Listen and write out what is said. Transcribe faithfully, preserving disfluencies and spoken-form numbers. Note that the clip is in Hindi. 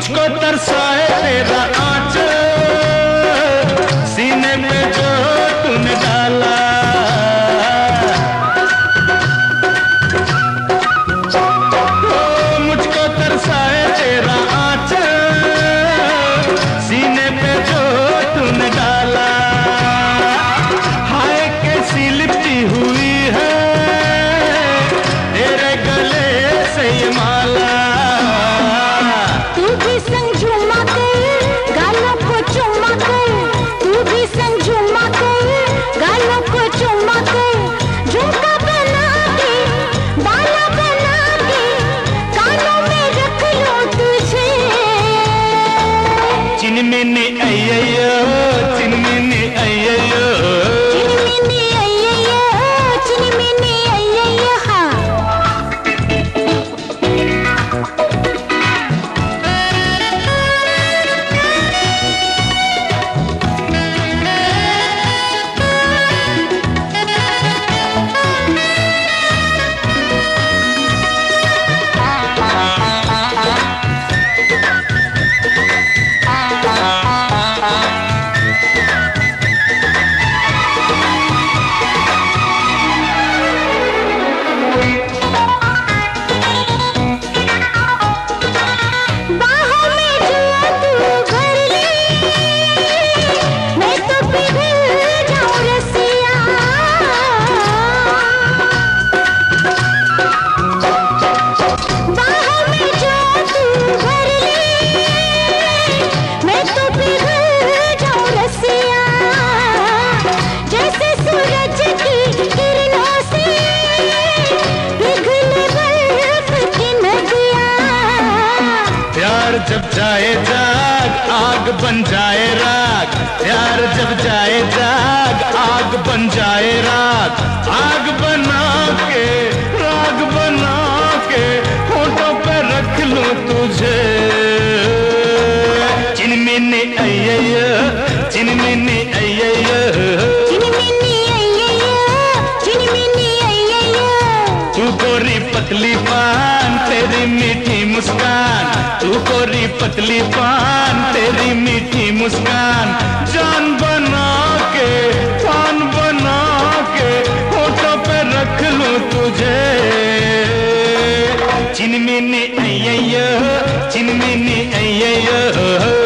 मुझको तरसाए तेरा आंचल, सीने में जो तूने डाला। ओ मुझको तरसाए तेरा आंचल, सीने पे जो तूने डाला। हाय कैसी लिपटी हुई है तेरे गले से ये माला। चिनमिनी अय्ययो चिनमिनी अय्ययो चिनमिनी अय्ययो चिनमिनी अय्ययो हाँ। जब जाए जाग आग बन जाए राग, प्यार जब जाए जाग आग बन जाए राग। आग बना के राग बना के होठों पे रख लूं तुझे। चिनमिनी अय्ययो चिनमिनी अय्ययो चिनमिनी अय्ययो चिनमिनी अय्ययो। तू गोरी पतली पान तेरी मीठी मुस्कान, तू गोरी पतली पान तेरी मीठी मुस्कान। जान बना के पान बना के होठों पे रख लूं तुझे। चिनमिनी अय्ययो चिनमिनी अय्ययो।